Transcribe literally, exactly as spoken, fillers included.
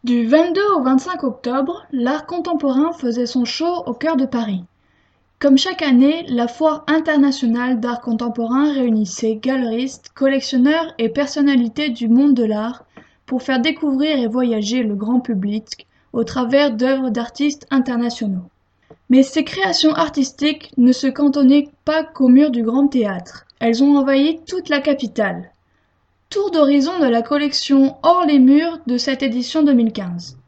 Du vingt-deux au vingt-cinq octobre, l'art contemporain faisait son show au cœur de Paris. Comme chaque année, la Foire internationale d'art contemporain réunissait galeristes, collectionneurs et personnalités du monde de l'art pour faire découvrir et voyager le grand public au travers d'œuvres d'artistes internationaux. Mais ces créations artistiques ne se cantonnaient pas qu'aux murs du Grand Théâtre. Elles ont envahi toute la capitale. Tour d'horizon de la collection Hors les murs de cette édition deux mille quinze.